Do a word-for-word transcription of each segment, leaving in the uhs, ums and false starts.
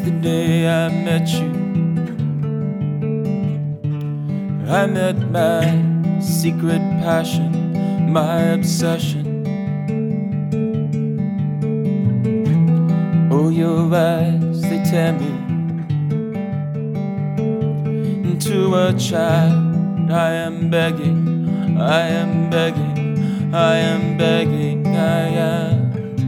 the day I met you. I met my secret passion, my obsession. Oh, your eyes, they tear me into a child. I am begging, I am begging, I am begging, I am.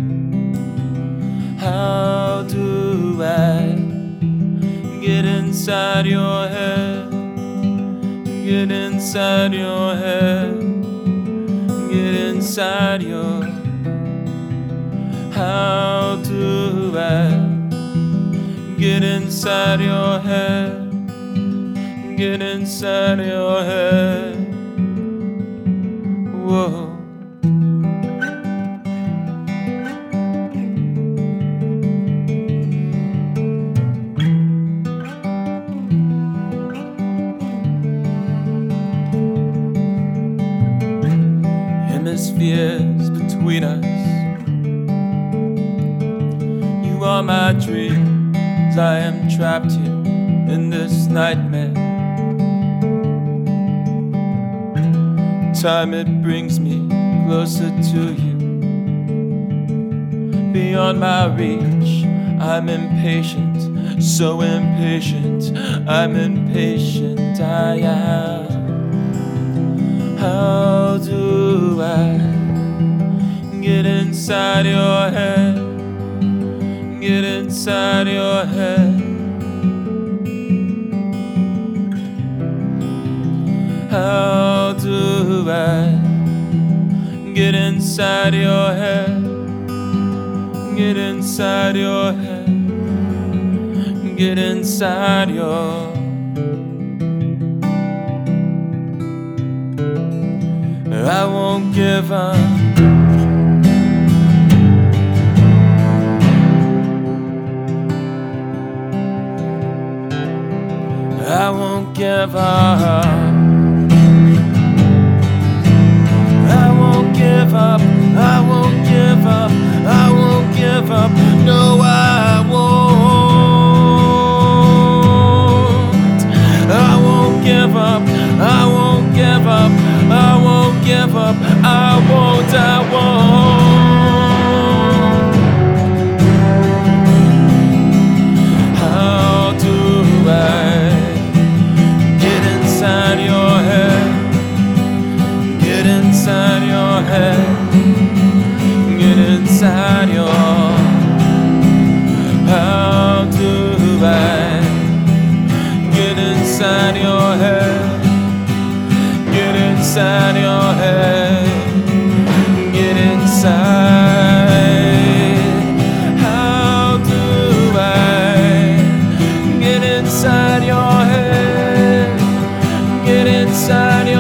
How do I get inside your head? Get inside your head. Get inside your. How do I get inside your head? Get inside your head. Whoa. Hemispheres between us. You are my dreams. I am trapped here in this nightmare. Time it brings me closer to you. Beyond my reach, I'm impatient, so impatient. I'm impatient, I am. How do I get inside your head? Get inside your head. How do I get inside your head? Get inside your head. Get inside your. I won't give up. I won't give up. I won't give up. I won't give up. I won't give up. No, I won't. I won't give up. I won't give up. I won't give up. I won't. I won't. How do I get inside your head? Get inside your head. Get inside your. How do I get inside your head? Get inside your head. Get inside. How do I get inside your head? Get inside your